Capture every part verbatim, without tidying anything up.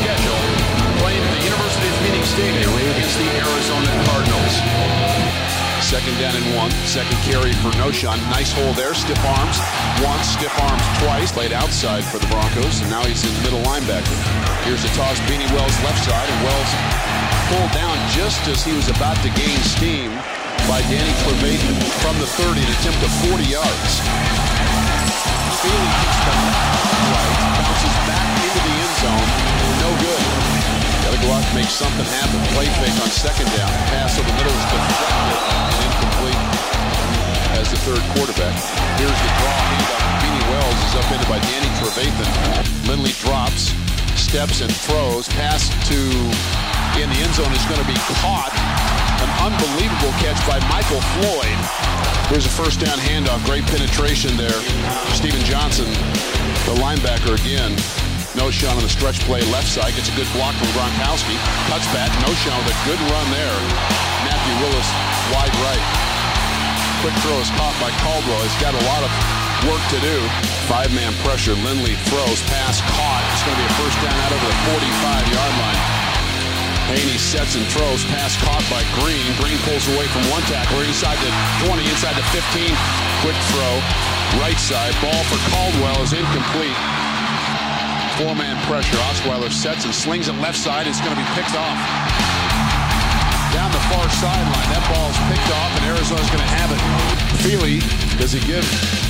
schedule, playing at the University of Phoenix Stadium against the Arizona Cardinals. Second down and one. Second carry for Knowshon. Nice hole there. Stiff arms once, stiff arms twice. Played outside for the Broncos, and now he's in middle linebacker. Here's the toss. Beanie Wells left side, and Wells pulled down just as he was about to gain steam by Danny Trevathan from the thirty to attempt to forty yards. Feely kicks the right, bounces back into the end zone. No good. Got to go out and make something happen. Play fake on second down. Pass over the middle is deflected and incomplete as the third quarterback. Here's the draw. Beanie Wells is upended by Danny Trevathan. Lindley drops, steps and throws. Pass to in the end zone is going to be caught. An unbelievable catch by Michael Floyd. Here's a first down handoff. Great penetration there. Steven Johnson, the linebacker again. Knowshon on the stretch play left side. Gets a good block from Gronkowski. Cuts back. Knowshon with a good run there. Matthew Willis wide right. Quick throw is caught by Caldwell. He's got a lot of work to do. Five-man pressure. Lindley throws. Pass caught. It's going to be a first down out over the forty-five-yard line. Haney sets and throws. Pass caught by Green. Green pulls away from one tackler. Inside the twenty. Inside the fifteen. Quick throw. Right side. Ball for Caldwell is incomplete. Four-man pressure. Osweiler sets and slings it left side. It's going to be picked off. Down the far sideline. That ball is picked off, and Arizona's going to have it. Feely, does he give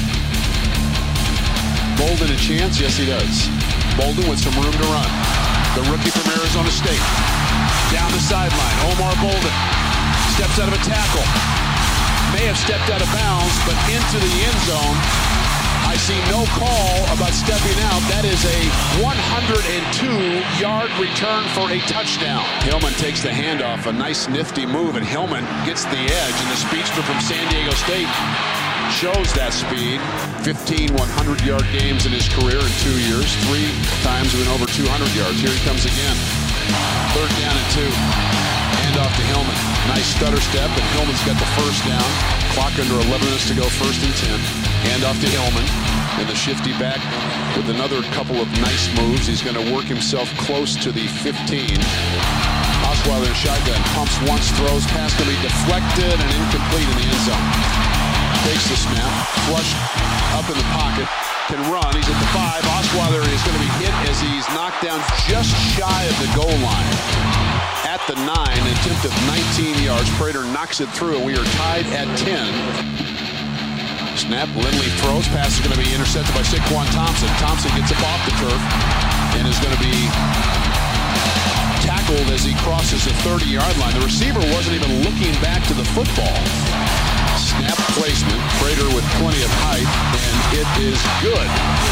Bolden a chance? Yes, he does. Bolden with some room to run. The rookie from Arizona State. Down the sideline. Omar Bolden steps out of a tackle. May have stepped out of bounds, but into the end zone. I see no call about stepping out. That is a one hundred two yard return for a touchdown. Hillman takes the handoff. A nice nifty move, and Hillman gets the edge. And the speedster from San Diego State shows that speed. fifteen hundred-yard games in his career in two years. Three times with over two hundred yards. Here he comes again. Third down and two. Handoff to Hillman. Nice stutter step, and Hillman's got the first down. Clock under eleven minutes to go, first and ten. Handoff to Hillman. And the shifty back with another couple of nice moves. He's going to work himself close to the fifteen. Osweiler in shotgun. Pumps once, throws. Pass going to be deflected and incomplete in the end zone. Takes the snap. Flushed up in the pocket. Can run. He's at the five. Osweiler is going to be hit as he's knocked down just shy of the goal line. At the nine, an attempt of nineteen yards. Prater knocks it through, and we are tied at ten. Snap. Lindley throws. Pass is going to be intercepted by Saquon Thompson. Thompson gets up off the turf and is going to be tackled as he crosses the thirty-yard line. The receiver wasn't even looking back to the football. Snap placement. Prater with plenty of height, and it is good.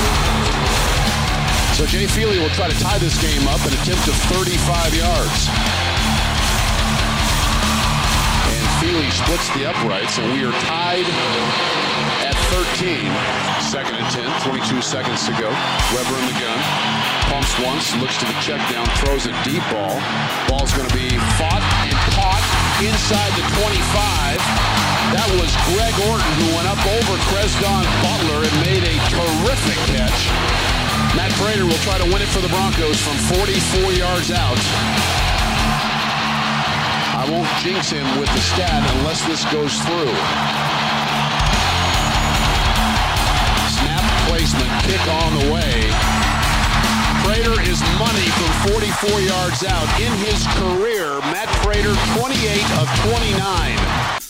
So Jay Feely will try to tie this game up, an attempt of thirty-five yards. And Feely splits the uprights, and we are tied at thirteen. Second and ten, twenty-two seconds to go. Weber in the gun. Pumps once, looks to the check down, throws a deep ball. Ball's going to be fought and caught inside the twenty-five. That was Greg Orton, who went up over Cresdon Butler and made a terrific catch. Matt Prater will try to win it for the Broncos from forty-four yards out. I won't jinx him with the stat unless this goes through. Snap placement, kick on the way. Prater is money from forty-four yards out. In his career, Matt Prater, twenty-eight of twenty-nine.